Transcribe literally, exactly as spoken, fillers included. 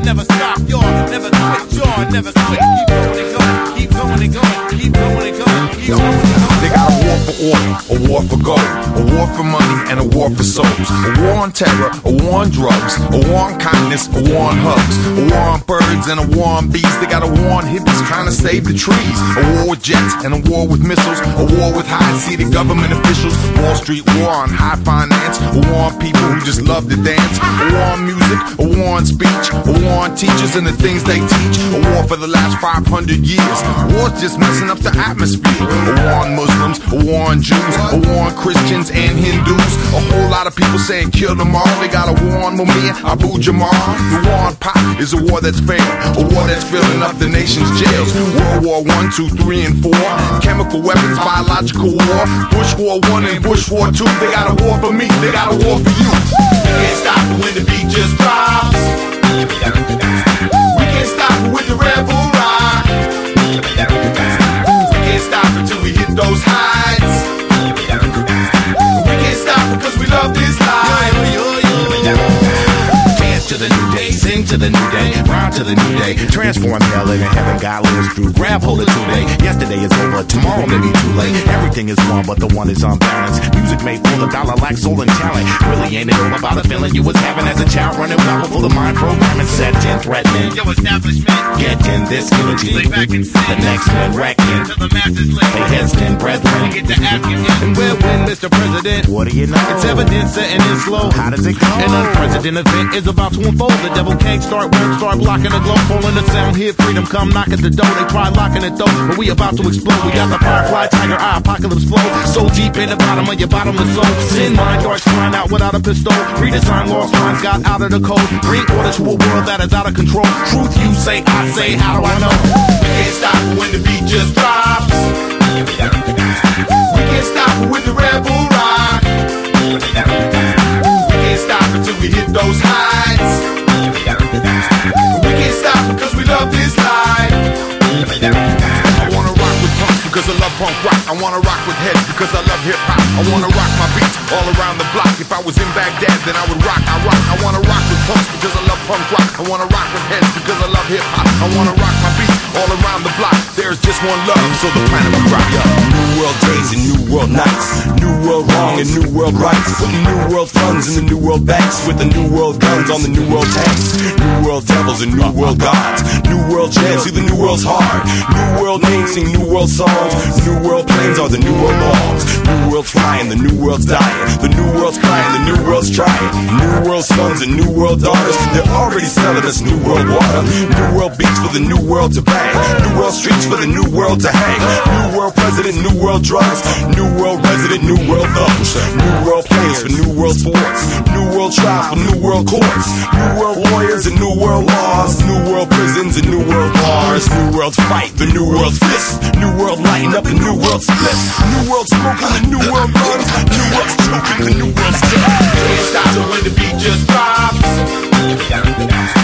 never stop, y'all. Never quit, y'all. Never quit. Keep going and going. Keep going and going. Keep going and going. Keep going and going. They got a war for oil, a war for gold, a war for money, and a war for souls. A war on terror, a war on drugs, a war on kindness, a war on hugs, a war on birds and a war on bees. They got a war on hippies trying to save the trees. A war with jets and a war with missiles. A war with high-seated government officials. Wall Street war on high finance. A war on people who just love to dance. A war on music, a war on speech. A war on teachers and the things they teach. A war for the last five hundred years. War's just messing up the atmosphere. A war on Muslims, a war on Jews, a war on Christians and Hindus. A whole lot of people saying kill them all. They got a war on Mumia, Abu Jamal. The war on pop is a war that's fair. A war that's filling up the nation's jails. World War One, Two, Three, and Four. Chemical weapons, biological war. Bush War One and Bush War Two. They got a war for me, they got a war for you. We can't stop it when the beat just drops. We can't stop it with the Red Bull ride. We can't stop it till we hit those heights. We can't stop it cause we love this life. Dance to the new day, sing to the new day, rhyme to the new day. Transform hell into heaven, God lives through. Grab hold of today. Yesterday is over, tomorrow may be too late. Everything is one, but the one is unbalanced. Music made for the dollar, like soul and talent. Really ain't it all about the feeling you was having as a child, running wild full of mind programming, set in threatening. Yo, establishment, get in this unity. Lay back and sit. The next one wrecking till the masses lay. They heads in brethren. Get to asking him, and we'll win, Mister President. What do you know? It's evidence setting in slow. How does it go? An unprecedented event is about to unfold. The devil can't start, won't start blocking the glow. Falling the sound, hear freedom come knock at the door. They try locking it though, but we about to explode. We got the firefly, tiger eye, apocalypse flow. So deep in the bottom of your bottomless soul. Sin mind yards flying out without a pistol. Redesign lost minds got out of the code. Bring order to a world that is out of control. Truth you say, I say, how do I know? We can't stop it when the beat just drops. We can't stop it with the Red Bull ride. We can't stop it till we hit those heights. We can't stop it cause we love this life. I wanna rock with punks because I love punk rock. I wanna rock with heads because I love hip hop. I wanna rock my beats all around the block. If I was in Baghdad then I would rock, I rock. I wanna rock with punks because I love punk rock. I wanna rock with heads because I love hip hop. I wanna rock my beats all around the block. There's just one love, so the planet will rock. New world days and new world nights. New world wrong and new world rights. Putting new world funds in the new world banks. With the new world guns on the new world tanks. New world devils and new world gods. New world jams, see the new world's hard. New world names sing new world songs. New world planes are the new world laws. New world's flying, the new world's dying. The new world's crying, the new world's trying. New world sons and new world daughters. They're already selling us new world water. New world beats for the new world to bang. New world streets for the new world to hang. New world president, new world drugs. New world resident, new world thugs. New world players for new world sports. New world trials for new world courts. New world warriors and new world laws. New world prisons and new world bars. New world fight, the new world fist. New world lighting up, the new world splits. New world smoking, the new world guns. New world's choking, the new world's dead. Can't stop it when the beat just drops.